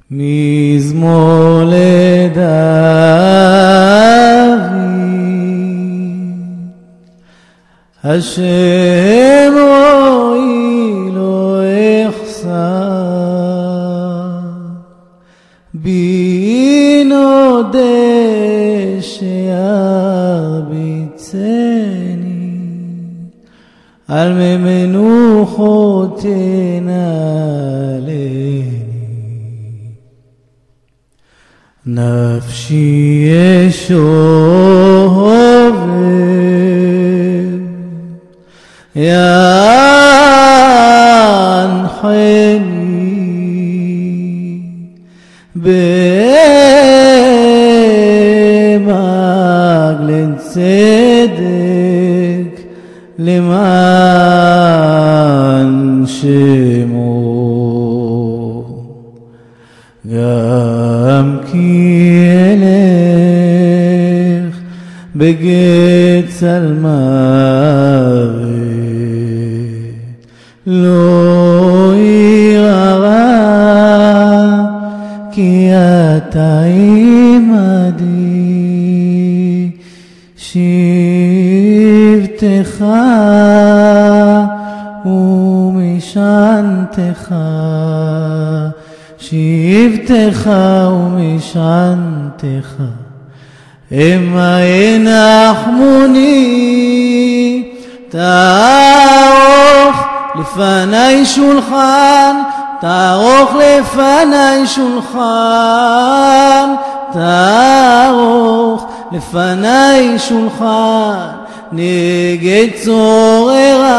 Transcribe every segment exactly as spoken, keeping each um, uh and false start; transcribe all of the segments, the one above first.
מזמור לדוד, השם רואי לא אחסר, בי נודה שירביצני, על מי מנוחות תנעלני. נפשי ישובב ינחני במגלן צדק למען שמו, גם כי אלך בגט צלמוות לא ירא, כי אתה עמדי, שבטך ומשענתך, שבטך ומשענתך, המה ינחמוני. תערוך לפני שולחן, תערוך לפני שולחן, תערוך לפני שולחן, נגד צוררי.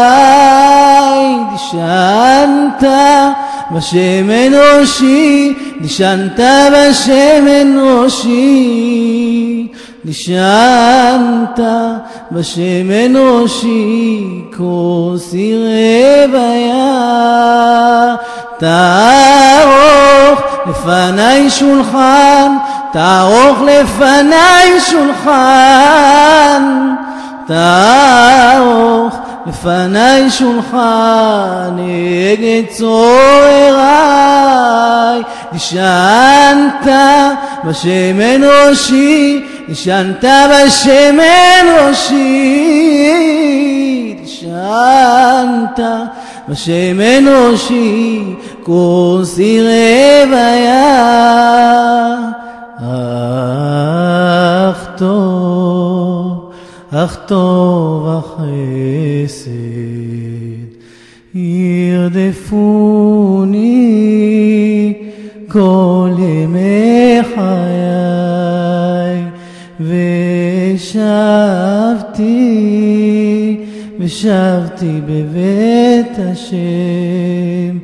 דשנת בשמן ראשי, דשנת בשמן ראשי, דשנת בשמן ראשי, כוסי רוויה. תערוך לפני שולחן, תערוך לפני שולחן, תערוך לפני שולחן, נגד צוררי. דשנת בשמן ראשי, דשנת בשמן ראשי, דשנת בשמן ראשי, כוסי רוויה. אך טוב, אך טוב החסד ירדפוני כל ימי חיי, ושבתי ושבתי בבית השם,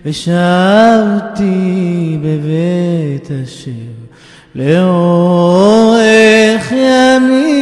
ושבתי בבית השם לאורך ימים.